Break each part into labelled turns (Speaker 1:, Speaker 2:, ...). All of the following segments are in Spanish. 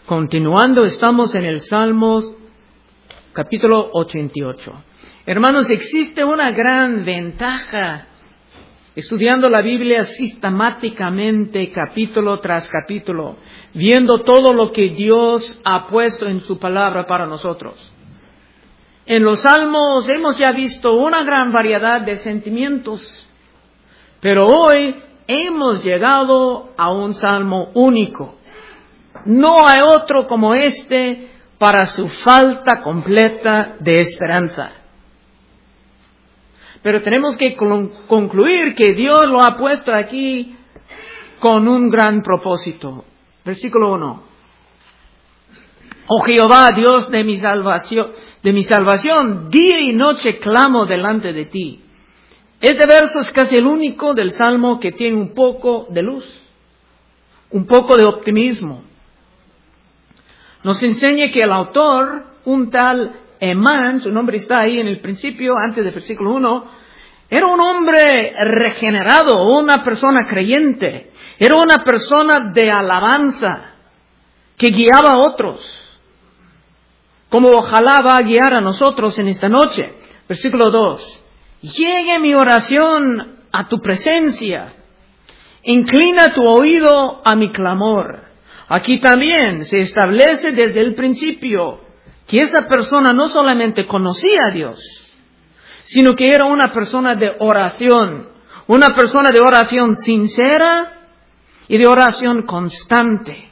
Speaker 1: Continuando, estamos en el Salmos capítulo 88. Hermanos, existe una gran ventaja estudiando la Biblia sistemáticamente, capítulo tras capítulo, viendo todo lo que Dios ha puesto en su palabra para nosotros. En los Salmos hemos ya visto una gran variedad de sentimientos, pero hoy hemos llegado a un salmo único. No hay otro como este para su falta completa de esperanza. Pero tenemos que concluir que Dios lo ha puesto aquí con un gran propósito. Versículo 1. Oh Jehová, Dios de mi salvación, día y noche clamo delante de ti. Este verso es casi el único del Salmo que tiene un poco de luz, un poco de optimismo. Nos enseña que el autor, un tal Emán, su nombre está ahí en el principio, antes del versículo 1, era un hombre regenerado, una persona creyente, era una persona de alabanza que guiaba a otros, como ojalá va a guiar a nosotros en esta noche. Versículo 2, llegue mi oración a tu presencia, inclina tu oído a mi clamor. Aquí también se establece desde el principio que esa persona no solamente conocía a Dios, sino que era una persona de oración sincera y de oración constante.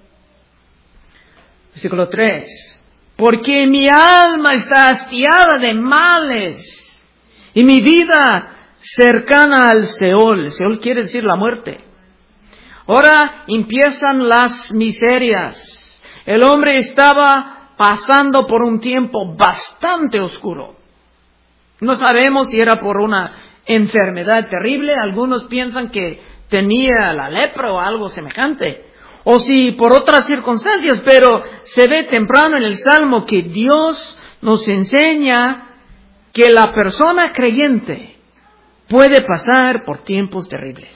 Speaker 1: Versículo 3. Porque mi alma está hastiada de males y mi vida cercana al Seol. Seol quiere decir la muerte. Ahora empiezan las miserias. El hombre estaba pasando por un tiempo bastante oscuro. No sabemos si era por una enfermedad terrible. Algunos piensan que tenía la lepra o algo semejante. O si por otras circunstancias, pero se ve temprano en el Salmo que Dios nos enseña que la persona creyente puede pasar por tiempos terribles.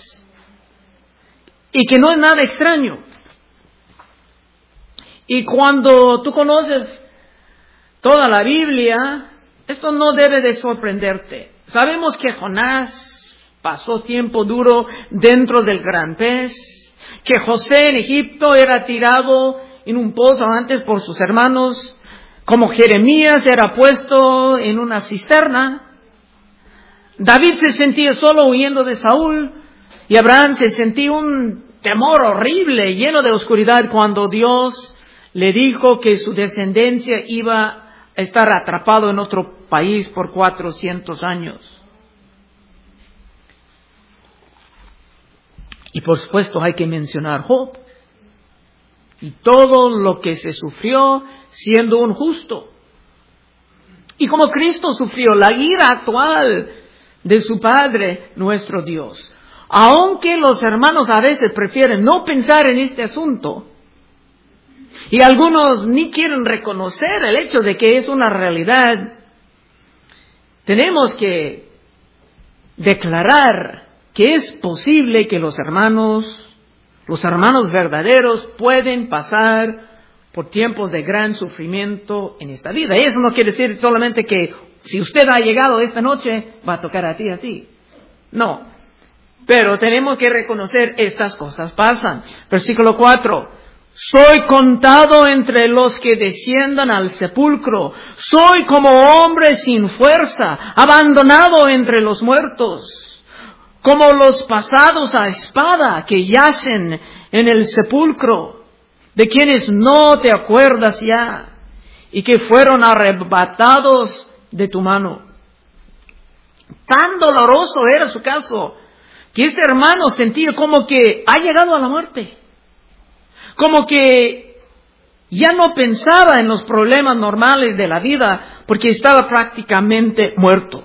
Speaker 1: Y que no es nada extraño. Y cuando tú conoces toda la Biblia, esto no debe de sorprenderte. Sabemos que Jonás pasó tiempo duro dentro del gran pez, que José en Egipto era tirado en un pozo antes por sus hermanos, como Jeremías era puesto en una cisterna. David se sentía solo huyendo de Saúl. Y Abraham se sentía un temor horrible, lleno de oscuridad, cuando Dios le dijo que su descendencia iba a estar atrapado en otro país por 400 años. Y por supuesto hay que mencionar Job y todo lo que se sufrió siendo un justo. Y como Cristo sufrió la ira actual de su Padre, nuestro Dios. Aunque los hermanos a veces prefieren no pensar en este asunto, y algunos ni quieren reconocer el hecho de que es una realidad, tenemos que declarar que es posible que los hermanos verdaderos pueden pasar por tiempos de gran sufrimiento en esta vida. Y eso no quiere decir solamente que si usted ha llegado esta noche, va a tocar a ti así. No. Pero tenemos que reconocer estas cosas pasan. Versículo 4. Soy contado entre los que desciendan al sepulcro. Soy como hombre sin fuerza, abandonado entre los muertos. Como los pasados a espada que yacen en el sepulcro, de quienes no te acuerdas ya, y que fueron arrebatados de tu mano. Tan doloroso era su caso, que este hermano sentía como que ha llegado a la muerte. Como que ya no pensaba en los problemas normales de la vida, porque estaba prácticamente muerto.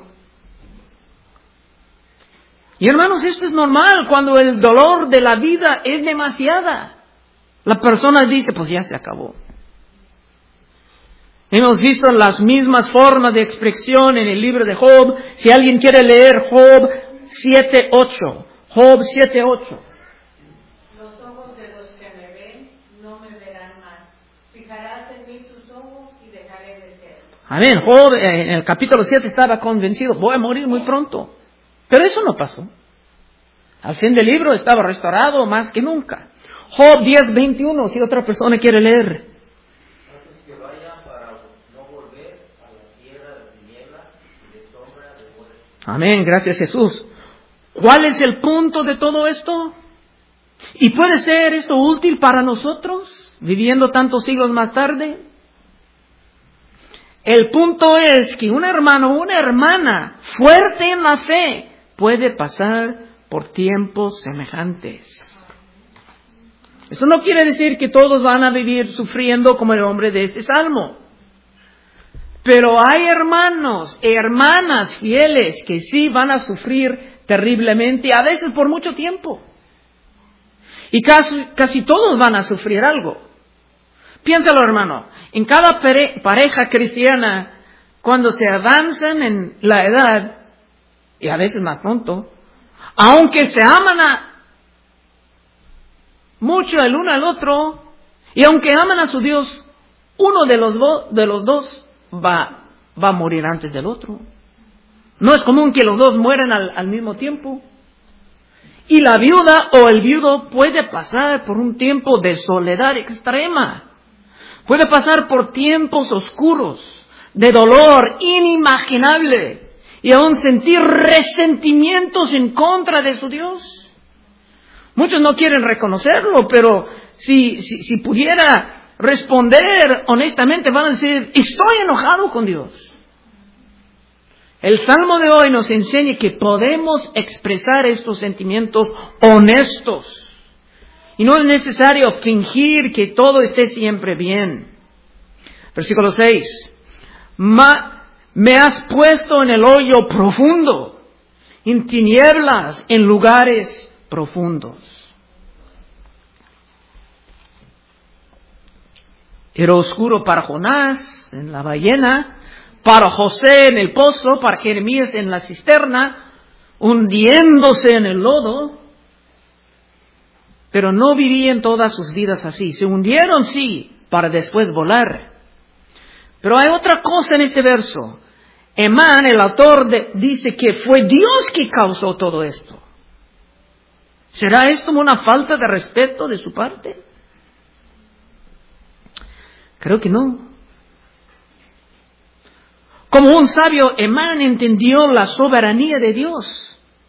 Speaker 1: Y hermanos, esto es normal cuando el dolor de la vida es demasiada. La persona dice, pues ya se acabó. Hemos visto las mismas formas de expresión en el libro de Job. Si alguien quiere leer Job 7:8. Job 7:8.
Speaker 2: Los ojos de los que me ven no me verán más.
Speaker 1: Amén. Job en el capítulo 7 estaba convencido, voy a morir muy pronto. Pero eso no pasó. Al fin del libro estaba restaurado más que nunca. Job 10:21, si otra persona quiere leer.
Speaker 2: Que vaya para no volver a la tierra de tiniebla y de sombra de muerte.
Speaker 1: Amén, gracias Jesús. ¿Cuál es el punto de todo esto? ¿Y puede ser esto útil para nosotros, viviendo tantos siglos más tarde? El punto es que un hermano o una hermana fuerte en la fe puede pasar por tiempos semejantes. Eso no quiere decir que todos van a vivir sufriendo como el hombre de este salmo. Pero hay hermanos y hermanas fieles que sí van a sufrir terriblemente, a veces por mucho tiempo. Y casi todos van a sufrir algo. Piénsalo, hermano, en cada pareja cristiana, cuando se avanzan en la edad, y a veces más pronto, aunque se aman mucho el uno al otro, y aunque aman a su Dios, uno de los dos va a morir antes del otro. No es común que los dos mueran al mismo tiempo. Y la viuda o el viudo puede pasar por un tiempo de soledad extrema. Puede pasar por tiempos oscuros, de dolor inimaginable, y aún sentir resentimientos en contra de su Dios. Muchos no quieren reconocerlo, pero si pudiera responder honestamente, van a decir, estoy enojado con Dios. El Salmo de hoy nos enseña que podemos expresar estos sentimientos honestos. Y no es necesario fingir que todo esté siempre bien. Versículo 6. Me has puesto en el hoyo profundo, en tinieblas, en lugares profundos. Era oscuro para Jonás en la ballena, para José en el pozo, para Jeremías en la cisterna, hundiéndose en el lodo. Pero no vivían todas sus vidas así. Se hundieron, sí, para después volar. Pero hay otra cosa en este verso. Emán, el autor, dice que fue Dios que causó todo esto. ¿Será esto una falta de respeto de su parte? Creo que no. Como un sabio, Emán entendió la soberanía de Dios.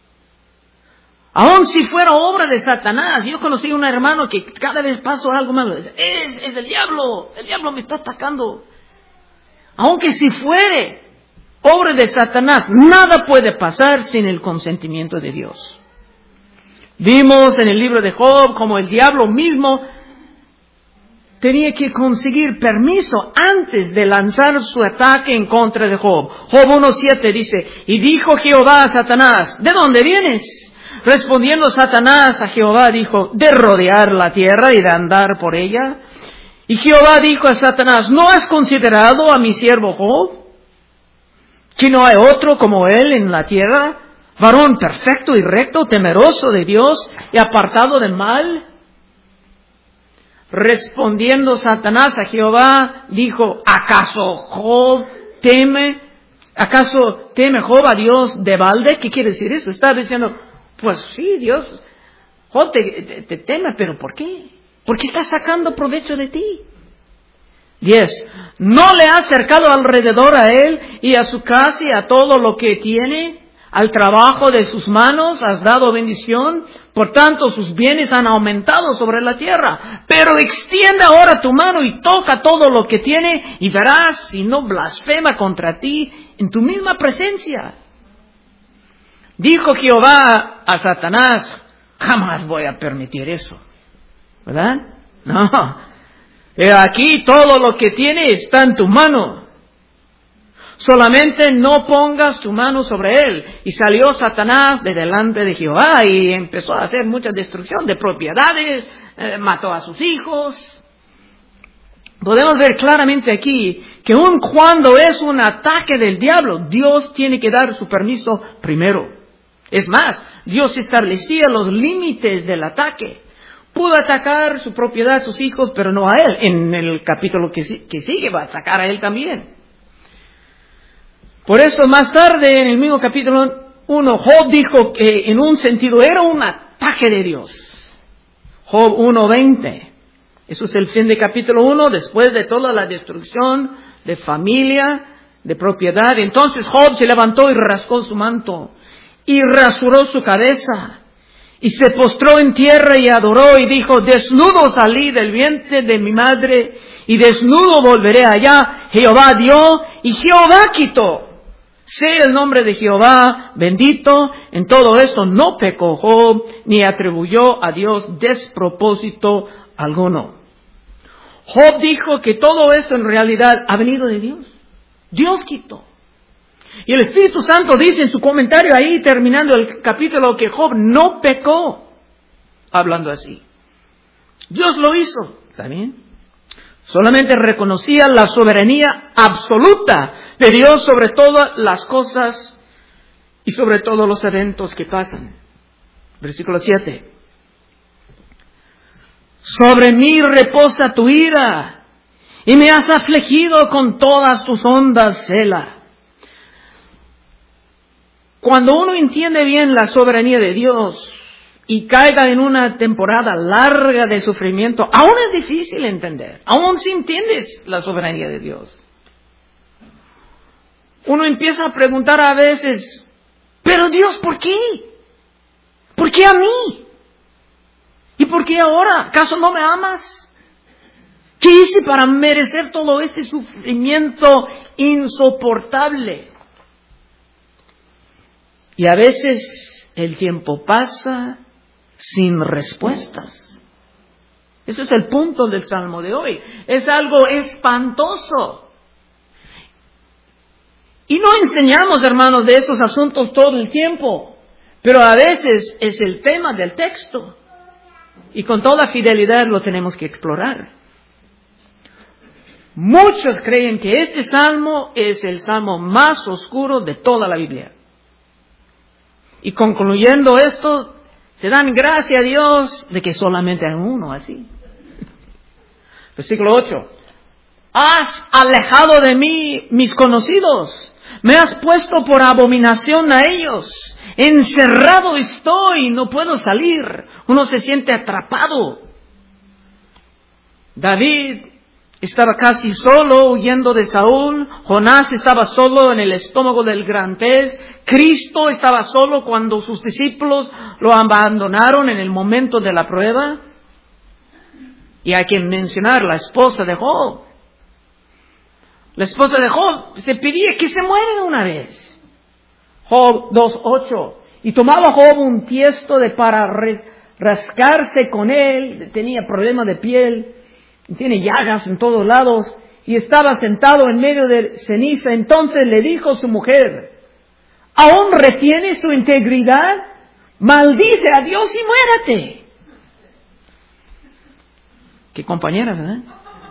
Speaker 1: Aun si fuera obra de Satanás. Yo conocí a un hermano que cada vez pasó algo malo. Es el diablo me está atacando. Aunque si fuere obra de Satanás, nada puede pasar sin el consentimiento de Dios. Vimos en el libro de Job como el diablo mismo tenía que conseguir permiso antes de lanzar su ataque en contra de Job. Job 1:7 dice, y dijo Jehová a Satanás, ¿de dónde vienes? Respondiendo Satanás a Jehová dijo, de rodear la tierra y de andar por ella. Y Jehová dijo a Satanás, ¿no has considerado a mi siervo Job? Que no hay otro como él en la tierra, varón perfecto y recto, temeroso de Dios y apartado de mal. Respondiendo Satanás a Jehová, dijo, ¿acaso teme Job a Dios de balde? ¿Qué quiere decir eso? Está diciendo, pues sí, Dios, Job te teme, pero ¿por qué? ¿Por qué está sacando provecho de ti? 10. ¿No le has cercado alrededor a él y a su casa y a todo lo que tiene? Al trabajo de sus manos has dado bendición, por tanto sus bienes han aumentado sobre la tierra. Pero extiende ahora tu mano y toca todo lo que tiene y verás si no blasfema contra ti en tu misma presencia. Dijo Jehová a Satanás, jamás voy a permitir eso. ¿Verdad? No. Aquí todo lo que tiene está en tu mano. Solamente no pongas tu mano sobre él. Y salió Satanás de delante de Jehová y empezó a hacer mucha destrucción de propiedades, mató a sus hijos. Podemos ver claramente aquí que aun cuando es un ataque del diablo, Dios tiene que dar su permiso primero. Es más, Dios establecía los límites del ataque. Pudo atacar su propiedad, sus hijos, pero no a él. En el capítulo que sigue va a atacar a él también. Por eso más tarde, en el mismo capítulo 1, Job dijo que en un sentido era un ataque de Dios. Job 1:20. Eso es el fin de capítulo 1, después de toda la destrucción de familia, de propiedad. Entonces Job se levantó y rascó su manto y rasuró su cabeza y se postró en tierra y adoró y dijo: desnudo salí del vientre de mi madre y desnudo volveré allá. Jehová dio y Jehová quitó. Sea el nombre de Jehová bendito. En todo esto no pecó Job ni atribuyó a Dios despropósito alguno. Job dijo que todo esto en realidad ha venido de Dios. Dios quitó. Y el Espíritu Santo dice en su comentario ahí, terminando el capítulo, que Job no pecó, hablando así. Dios lo hizo, ¿también? Solamente reconocía la soberanía absoluta de Dios sobre todas las cosas y sobre todos los eventos que pasan. Versículo 7. Sobre mí reposa tu ira, y me has afligido con todas tus ondas, Selah. Cuando uno entiende bien la soberanía de Dios y caiga en una temporada larga de sufrimiento, aún es difícil entender, aún si entiendes la soberanía de Dios. Uno empieza a preguntar a veces: pero Dios, ¿por qué? ¿Por qué a mí? ¿Y por qué ahora? ¿Acaso no me amas? ¿Qué hice para merecer todo este sufrimiento insoportable? Y a veces el tiempo pasa sin respuestas. Ese es el punto del Salmo de hoy. Es algo espantoso. Y no enseñamos, hermanos, de esos asuntos todo el tiempo, pero a veces es el tema del texto. Y con toda fidelidad lo tenemos que explorar. Muchos creen que este salmo es el salmo más oscuro de toda la Biblia. Y concluyendo esto, se dan gracias a Dios de que solamente hay uno así. Versículo 8. Has alejado de mí mis conocidos, me has puesto por abominación a ellos. Encerrado estoy, no puedo salir. Uno se siente atrapado. David estaba casi solo huyendo de Saúl. Jonás estaba solo en el estómago del gran pez. Cristo estaba solo cuando sus discípulos lo abandonaron en el momento de la prueba. Y hay que mencionar la esposa de Job. La esposa de Job se pedía que se muera de una vez. Job 2:8. Y tomaba Job un tiesto para rascarse con él. Tenía problemas de piel. Tiene llagas en todos lados. Y estaba sentado en medio de ceniza. Entonces le dijo su mujer: ¿aún retienes tu integridad? Maldice a Dios y muérate. Qué compañera, ¿verdad?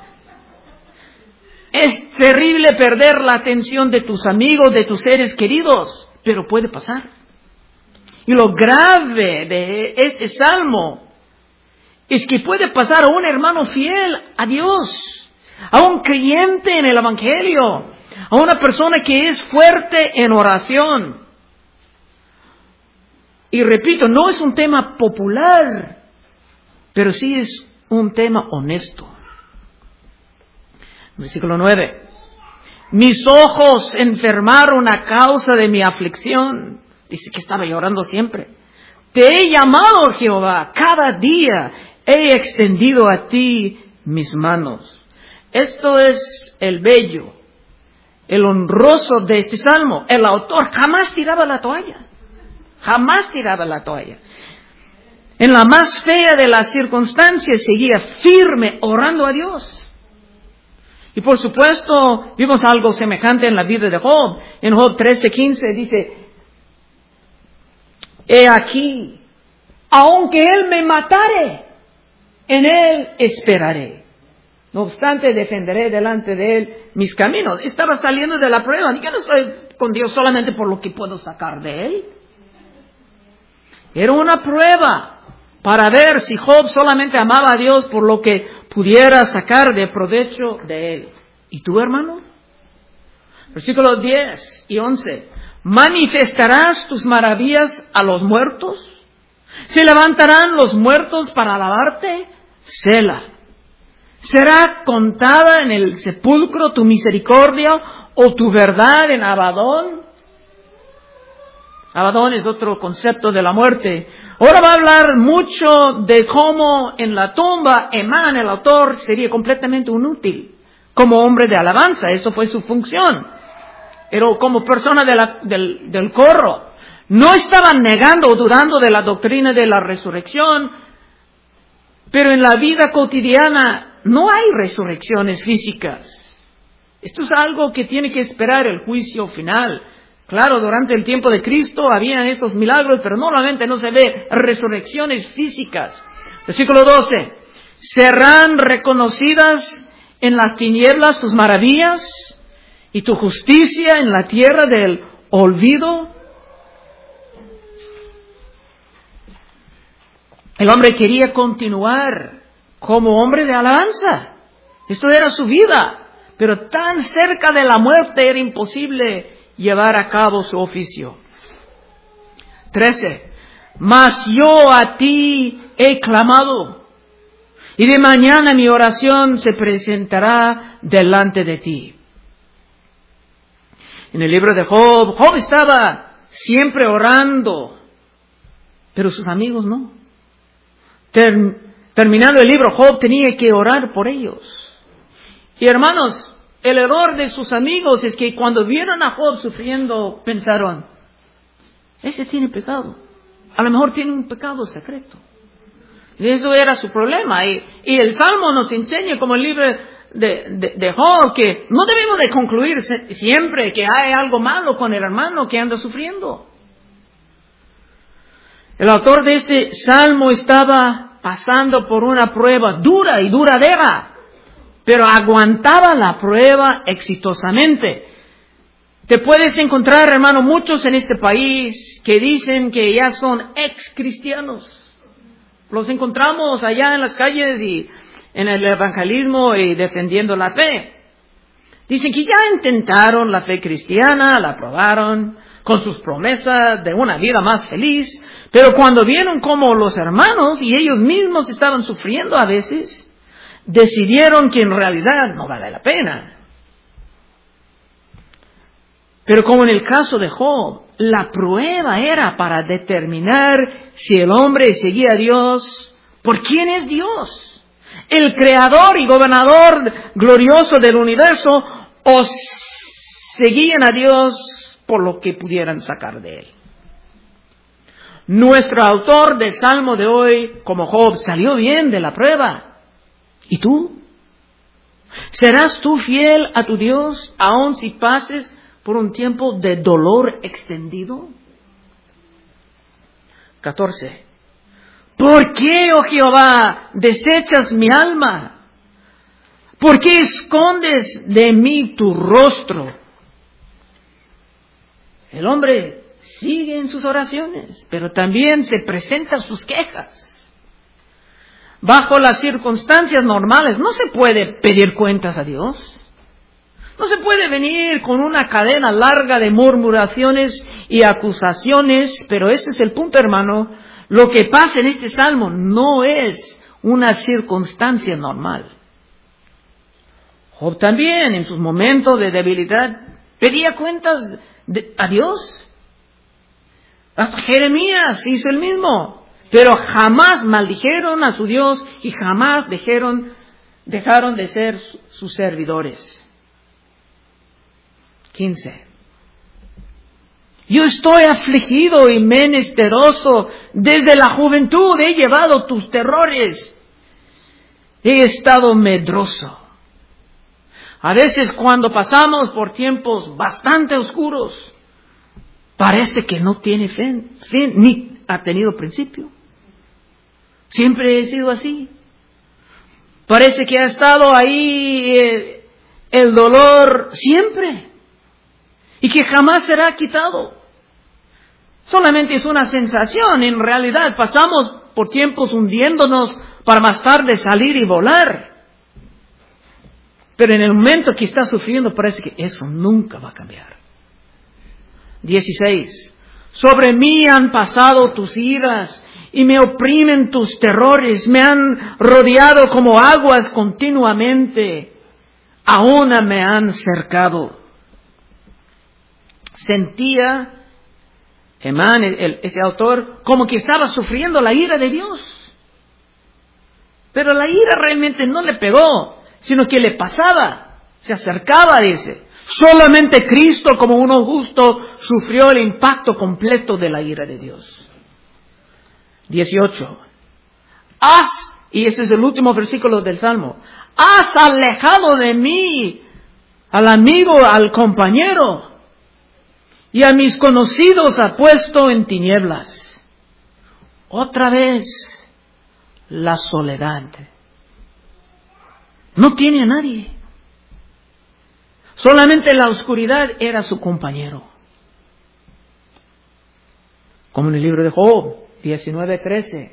Speaker 1: Es terrible perder la atención de tus amigos, de tus seres queridos, pero puede pasar. Y lo grave de este salmo es que puede pasar a un hermano fiel a Dios, a un creyente en el Evangelio, a una persona que es fuerte en oración. Y repito, no es un tema popular, pero sí es un tema honesto. Versículo 9. Mis ojos enfermaron a causa de mi aflicción. Dice que estaba llorando siempre. Te he llamado, Jehová, cada día he extendido a ti mis manos. Esto es el bello, el honroso de este salmo. El autor jamás tiraba la toalla. Jamás tiraba la toalla. En la más fea de las circunstancias seguía firme orando a Dios. Y por supuesto, vimos algo semejante en la vida de Job. En Job 13:15 dice: he aquí, aunque él me matare, en él esperaré. No obstante, defenderé delante de él mis caminos. Estaba saliendo de la prueba. Yo no estoy con Dios solamente por lo que puedo sacar de él. Era una prueba para ver si Job solamente amaba a Dios por lo que pudiera sacar de provecho de él. ¿Y tú, hermano? Versículos 10 y 11. ¿Manifestarás tus maravillas a los muertos? ¿Se levantarán los muertos para alabarte? Sela. ¿Será contada en el sepulcro tu misericordia o tu verdad en Abadón? Abadón es otro concepto de la muerte. Ahora va a hablar mucho de cómo en la tumba Emán, el autor, sería completamente inútil como hombre de alabanza. Eso fue su función. Pero como persona del coro, no estaban negando o dudando de la doctrina de la resurrección, pero en la vida cotidiana no hay resurrecciones físicas. Esto es algo que tiene que esperar el juicio final. Claro, durante el tiempo de Cristo habían estos milagros, pero normalmente no se ve resurrecciones físicas. Versículo 12. ¿Serán reconocidas en las tinieblas tus maravillas y tu justicia en la tierra del olvido? El hombre quería continuar como hombre de alabanza. Esto era su vida, pero tan cerca de la muerte era imposible llevar a cabo su oficio. 13. Mas yo a ti he clamado, y de mañana mi oración se presentará delante de ti. En el libro de Job, Job estaba siempre orando, pero sus amigos no. Terminando el libro, Job tenía que orar por ellos. Y hermanos, el error de sus amigos es que cuando vieron a Job sufriendo, pensaron, ese tiene pecado. A lo mejor tiene un pecado secreto. Y eso era su problema. Y el Salmo nos enseña, como el libro de Job, que no debemos de concluir siempre que hay algo malo con el hermano que anda sufriendo. El autor de este Salmo estaba pasando por una prueba dura y duradera, pero aguantaba la prueba exitosamente. Te puedes encontrar, hermano, muchos en este país que dicen que ya son ex cristianos. Los encontramos allá en las calles y en el evangelismo y defendiendo la fe. Dicen que ya intentaron la fe cristiana, la probaron con sus promesas de una vida más feliz, pero cuando vieron cómo los hermanos y ellos mismos estaban sufriendo a veces, decidieron que en realidad no vale la pena. Pero como en el caso de Job, la prueba era para determinar si el hombre seguía a Dios. ¿Por quién es Dios? ¿El creador y gobernador glorioso del universo? ¿O seguían a Dios por lo que pudieran sacar de él? Nuestro autor del Salmo de hoy, como Job, salió bien de la prueba. ¿Y tú? ¿Serás tú fiel a tu Dios aun si pases por un tiempo de dolor extendido? 14. ¿Por qué, oh Jehová, desechas mi alma? ¿Por qué escondes de mí tu rostro? El hombre sigue en sus oraciones, pero también se presenta sus quejas. Bajo las circunstancias normales no se puede pedir cuentas a Dios. No se puede venir con una cadena larga de murmuraciones y acusaciones, pero ese es el punto, hermano. Lo que pasa en este salmo no es una circunstancia normal. Job también, en sus momentos de debilidad, pedía cuentas a Dios. Hasta Jeremías hizo el mismo. Pero jamás maldijeron a su Dios y jamás dejaron de ser sus servidores. 15. Yo estoy afligido y menesteroso. Desde la juventud he llevado tus terrores. He estado medroso. A veces cuando pasamos por tiempos bastante oscuros, parece que no tiene fin ni ha tenido principio. Siempre he sido así. Parece que ha estado ahí el dolor siempre y que jamás será quitado. Solamente es una sensación. En realidad pasamos por tiempos hundiéndonos para más tarde salir y volar. Pero en el momento que está sufriendo parece que eso nunca va a cambiar. 16. Sobre mí han pasado tus iras y me oprimen tus terrores. Me han rodeado como aguas continuamente. Aún me han cercado. Sentía Emán, ese autor, como que estaba sufriendo la ira de Dios. Pero la ira realmente no le pegó, sino que le pasaba, se acercaba, dice. Solamente Cristo, como uno justo, sufrió el impacto completo de la ira de Dios. 18. Y ese es el último versículo del Salmo. Has alejado de mí al amigo, al compañero, y a mis conocidos ha puesto en tinieblas. Otra vez, la soledad. No tiene a nadie. Solamente la oscuridad era su compañero. Como en el libro de Job, 19:13.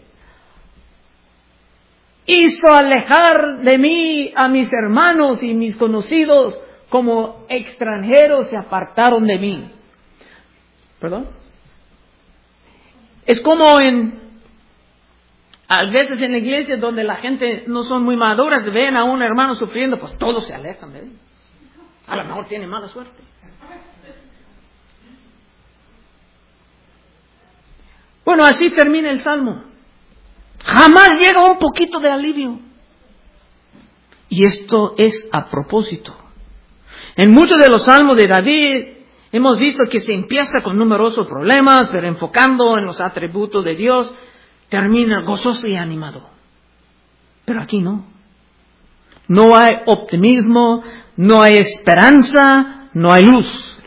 Speaker 1: Hizo alejar de mí a mis hermanos y mis conocidos, como extranjeros se apartaron de mí. ¿Perdón? Es como a veces en la iglesia donde la gente no son muy maduras, ven a un hermano sufriendo, pues todos se alejan de él. A lo mejor tiene mala suerte. Bueno, así termina el Salmo. Jamás llega un poquito de alivio. Y esto es a propósito. En muchos de los salmos de David hemos visto que se empieza con numerosos problemas, pero enfocando en los atributos de Dios, termina gozoso y animado. Pero aquí no. No hay optimismo, no hay esperanza, no hay luz.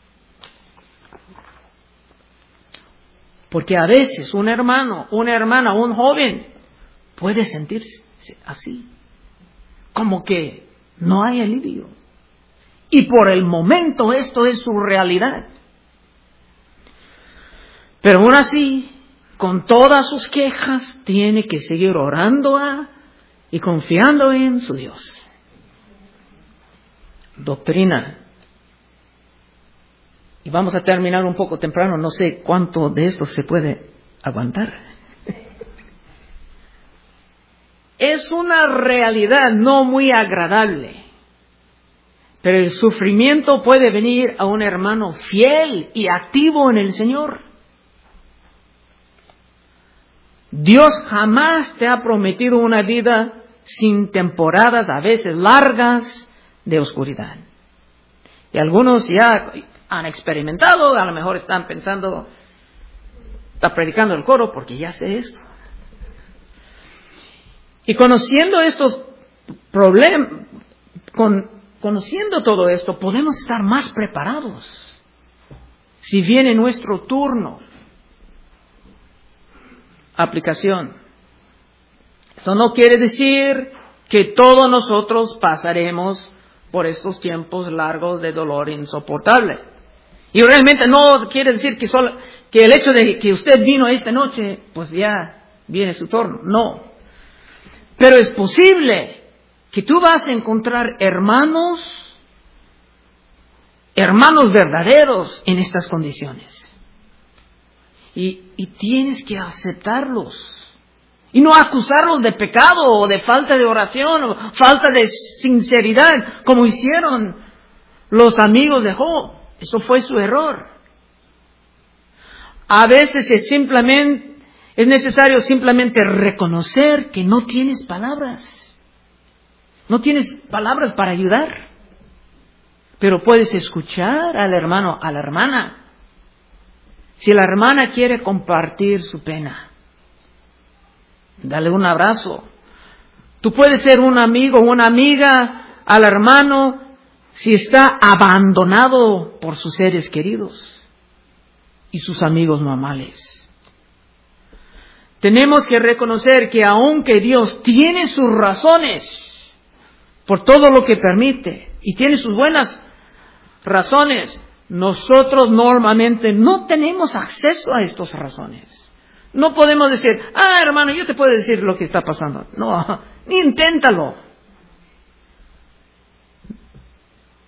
Speaker 1: Porque a veces un hermano, una hermana, un joven puede sentirse así, como que no hay alivio. Y por el momento esto es su realidad. Pero aún así, con todas sus quejas, tiene que seguir orando y confiando en su Dios. Doctrina. Y vamos a terminar un poco temprano, no sé cuánto de esto se puede aguantar. Es una realidad no muy agradable, pero el sufrimiento puede venir a un hermano fiel y activo en el Señor. Dios jamás te ha prometido una vida sin temporadas, a veces largas, de oscuridad. Y algunos ya han experimentado, a lo mejor están pensando, está predicando el coro porque ya sé esto. Y conociendo estos problemas, conociendo todo esto, podemos estar más preparados si viene nuestro turno. Aplicación. Eso no quiere decir que todos nosotros pasaremos por estos tiempos largos de dolor insoportable. Y realmente no quiere decir que el hecho de que usted vino esta noche, pues ya viene su turno. No. Pero es posible que tú vas a encontrar hermanos verdaderos en estas condiciones. Y tienes que aceptarlos. Y no acusarlos de pecado o de falta de oración o falta de sinceridad, como hicieron los amigos de Job. Eso fue su error. A veces es necesario simplemente reconocer que no tienes palabras. No tienes palabras para ayudar. Pero puedes escuchar al hermano, a la hermana. Si la hermana quiere compartir su pena, dale un abrazo. Tú puedes ser un amigo o una amiga al hermano si está abandonado por sus seres queridos y sus amigos normales. Tenemos que reconocer que aunque Dios tiene sus razones por todo lo que permite y tiene sus buenas razones, nosotros normalmente no tenemos acceso a estas razones. No podemos decir, hermano, yo te puedo decir lo que está pasando. No, ni inténtalo.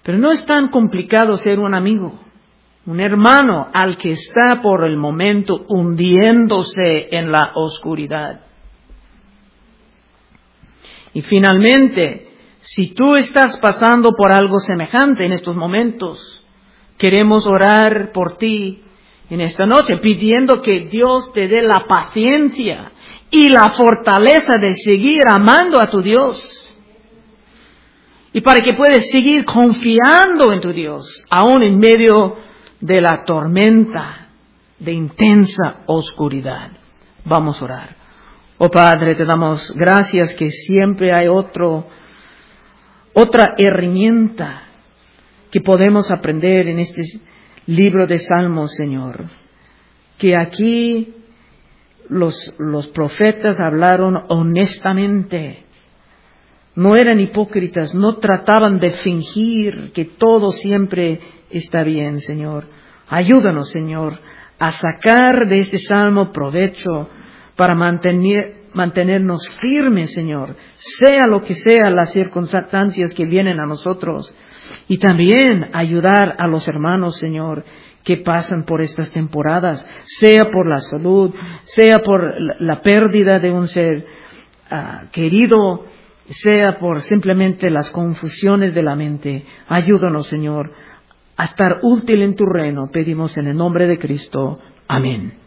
Speaker 1: Pero no es tan complicado ser un amigo, un hermano al que está por el momento hundiéndose en la oscuridad. Y finalmente, si tú estás pasando por algo semejante en estos momentos, queremos orar por ti en esta noche, pidiendo que Dios te dé la paciencia y la fortaleza de seguir amando a tu Dios. Y para que puedas seguir confiando en tu Dios, aún en medio de la tormenta de intensa oscuridad. Vamos a orar. Oh Padre, te damos gracias que siempre hay otra herramienta que podemos aprender en este libro de Salmos, Señor. Que aquí los profetas hablaron honestamente. No eran hipócritas, no trataban de fingir que todo siempre está bien, Señor. Ayúdanos, Señor, a sacar de este salmo provecho para mantenernos firmes, Señor, sea lo que sea las circunstancias que vienen a nosotros. Y también ayudar a los hermanos, Señor, que pasan por estas temporadas, sea por la salud, sea por la pérdida de un ser querido, sea por simplemente las confusiones de la mente. Ayúdanos, Señor, a estar útil en tu reino. Pedimos en el nombre de Cristo. Amén.